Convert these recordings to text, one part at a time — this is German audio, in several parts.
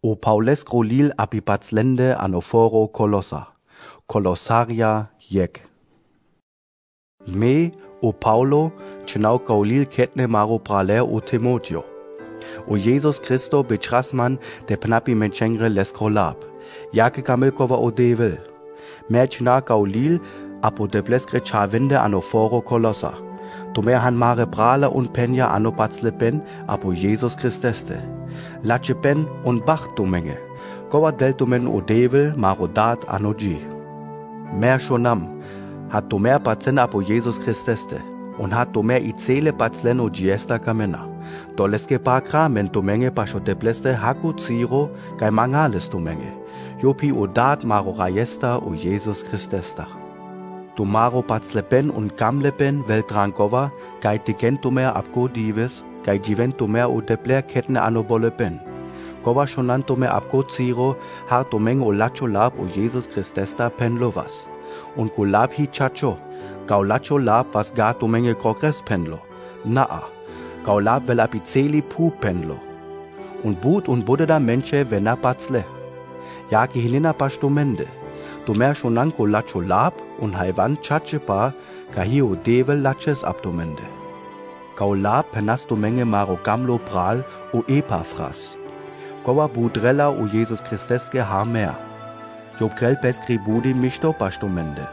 O Paules grolil apipatzlende anoforo colossa, colossaria jek. Me, o Paulo, chenau kaulil ketne maro praler o Timotio. O Jesus Christo betrasman de pnapi menchengre leskrolab, jake kamilkova o devil. Mer chna kaulil apo de bleskre chavende anoforo colossa. To mer han mare prala und penja anopatzle pen apo Jesus Christeste. Lache pen und bach to menge. Kova deltumen o devil marodat anoji. Mer shonam hat to mer patzen apo Jesus Christeste. Und hat to mer izele patzlen o giesta kamena. Doleske pa kramen to menge pasho de bleste haku ziro kai mangales to menge. Jopi o dat maro rayesta o Jesus Christesta. Tomaro patzlepen und kamlepen veltrankova, kai tikentomer abko dives, kai jiventomer o depler ketne anobolepen. Kova shonantomer abko ziro, hartomeng o lacho lab o Jesus Christesta penlovas. Und kulab hi chacho, kau lacho lab was gatomenge krokres penlo. Naa, kau lab vel apizeli pu penlo. Und but und bude da menche vena patzle. Jaki hinina pastomende. Du mer shonanko lacho lab und haivan chachepa kahio devel laches abdomende. Kau lab penasto menge maro gamlo pral o epaphras. Kova budrella o Jesus Christeske hamer. Job krel peskri budi misto pastomende.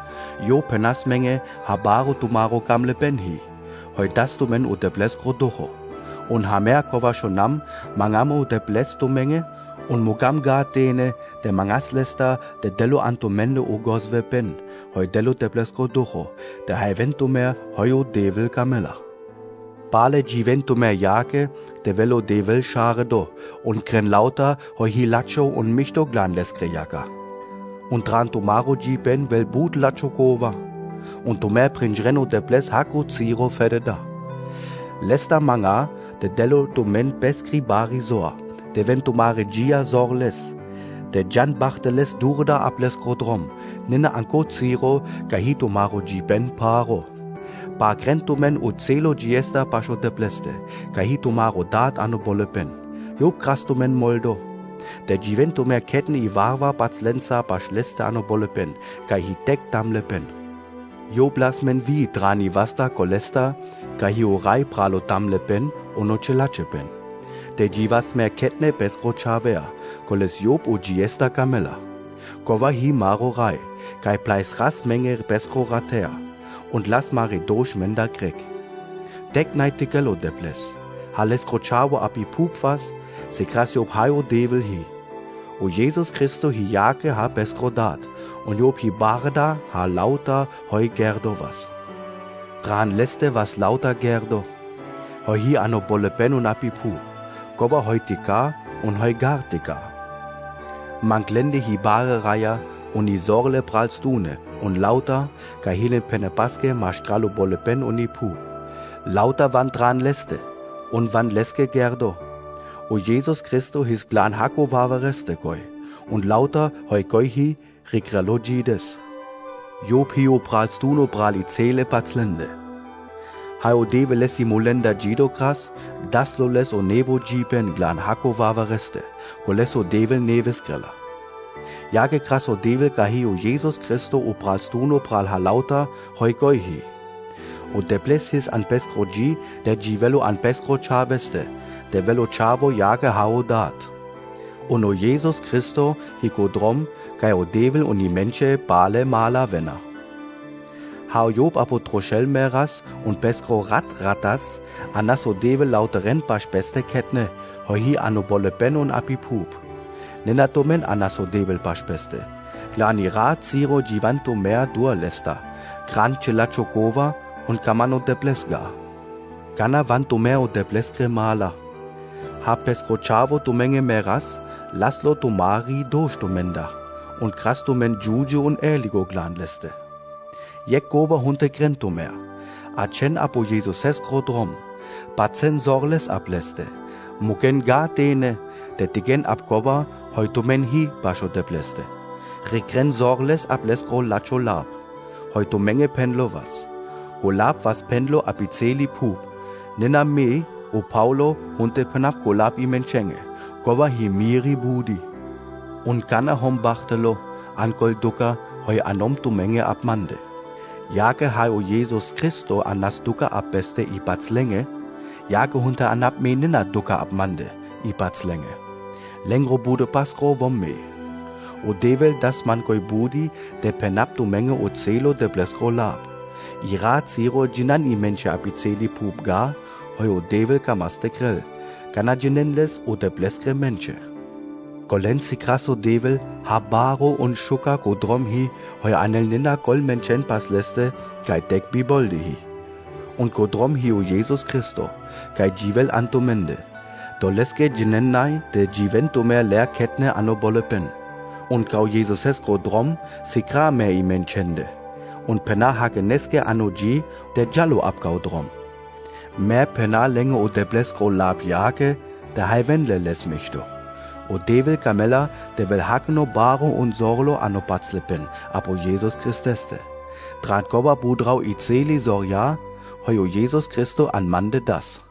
Jo penas menge habaro tumaro gamle benhi. Hoi dasto men o debles grodocho. Und hamer kova shonam mangamo debles to menge. Und mugam gatene de mangaslesta de delo antomende o gosve pen, hoi delo teplesko ducho, de haiventumer hoio devil camella. Bale giventumer jake, de velo devil schare do, und kren lauter hoi hilacho und michto glanleskre jaka. Und dran tomaro gipen vel but lacho kova, und tomer pringreno de bles haku ziro fede da. Lesta manga, de delo tomen beskri bari soa. De ventumare gia zorles, de jan bachteles durda aples krodrom, nina anko ziro, kahito maro giben paro. Pa krentumen u celo giesta pasho de bleste, kahito maro dat anobolepen, job krastumen moldo. De giventumer ketne I varva batzlenza paschleste anobolepen, kahitek damlepen. Job lasmen vi drani vasta kolesta, kahiorai pralo damlepen, onochelachepen. De jivas mer ketne beskro chavea, koles Job o giesta camella. Kova hi maro rai, kai pleis ras menge beskro rater, und las mari dosh menda grek. Dek naitikelo deples, hales krochavo api pupvas, se kras Job haio devil hi. O Jesus Christo hi jake ha beskro dat, und Job hi barda ha lauta hoi gerdo was. Dran leste was lauta gerdo, hoi hi ano bolepen un api pu. Kova heutika und heugartika. Manglende hi bare raya und I sorle pralstune und lauter kahilen penepaske maschkralo bolepen und I pu. Lauter wann dran leste und wann leske gerdo. O Jesus Christo his glan hako vavareste koi und lauter heukoi hi rikralogides. Job hio pralstuno pralizele patzlende. Haio deve lesi molenda gidokras, das lo les o nevo gipen glan hako vavareste, coleso devel neves grella. Jage kras o devel kahi o Jesus Christo o pralstuno pral halauta hoi goihi. O deples his an peskro gi, de givelo an peskro chaveste, de velo chavo jage hao dat. O no Jesus Christo hiko drom, kai o devel uni menche bale mala vena. Hau Job apotroschel meras und peskro ratas, anaso devel lauteren pasch beste ketne, hoi anobole ben und apipup. Nenatomen anaso devel pasch beste. Glani rat ziro givanto mer dur lesta, gran celachokova und kamano de plesga. Gana vanto mer o de pleskre mala. Ha peskro chavo to menge meras, laslo to mari doshtomenda, und krastomen juju und erligo glan leste. Jek goba hunte grentomer, a chen apo Jesus eskro drom, patzen sorles ableste, mugen ga dene, de tigen abgoba, heutomen hi basho de bleste. Rekren sorles ableskro lacho lab, heuto menge penlo was. Go lab was penlo apizeli pup, nena me, o Paulo hunte penap go lab I menchenge, Kova hi miri budi. Und kana hom bachtelo, ankol duka, hoi anom tu menge abmande. Jake o Jesus Christo anas duka abbeste ibats länge, jake hunter anab menina duka abmande, ibats länge. Lengro bude paskro vomme. O devel das man koi budi, de penap tu menge o celo de bleskro lab. Ira ziro jinan I menche apiceli pub ga, hoi o devel kamaste grell, kana jinenles o de bleskre menche. Golensi kraso devel, habaro und schuka ko drom hi, hoi anel nina gol menchen pas leste, kai dek bibolde hi. Und ko drom hi o Jesus Christo, kai jivel antomende. Doleske jinennai de jivento mer leer ketne anobole pen. Und kau Jesus ko drom, sikra mer I menchende. Und pena hakeneske anoji, de jallo abgau drom. Mer pena länge o de bleskro lab jake, de haiwenle les michto. O devel kamela, de vel hakeno baro und sorlo ano patzlepen, apo Jesus Christeste. Trat goba budrau I celi sorja, hoi o Jesus Christo an mande das.